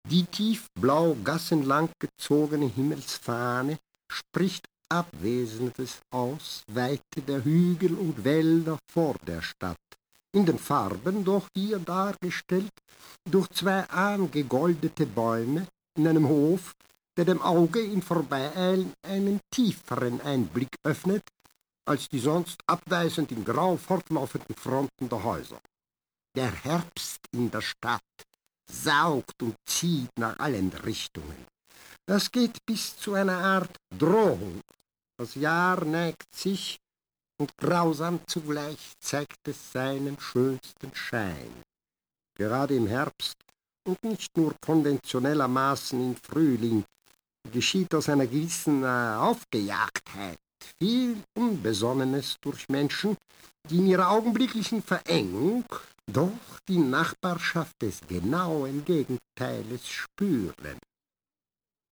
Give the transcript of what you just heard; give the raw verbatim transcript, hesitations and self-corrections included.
Die tiefblau gassenlang gezogene Himmelsfahne spricht Abwesendes aus, Weite der Hügel und Wälder vor der Stadt, in den Farben doch hier dargestellt, durch zwei angegoldete Bäume in einem Hof, der dem Auge im Vorbeieilen einen tieferen Einblick öffnet, als die sonst abweisend in grau fortlaufenden Fronten der Häuser. Der Herbst in der Stadt saugt und zieht nach allen Richtungen. Das geht bis zu einer Art Drohung. Das Jahr neigt sich und grausam zugleich zeigt es seinen schönsten Schein. Gerade im Herbst und nicht nur konventionellermaßen im Frühling geschieht aus einer gewissen äh, Aufgejagtheit viel Unbesonnenes durch Menschen, die in ihrer augenblicklichen Verengung doch die Nachbarschaft des genauen Gegenteiles spüren.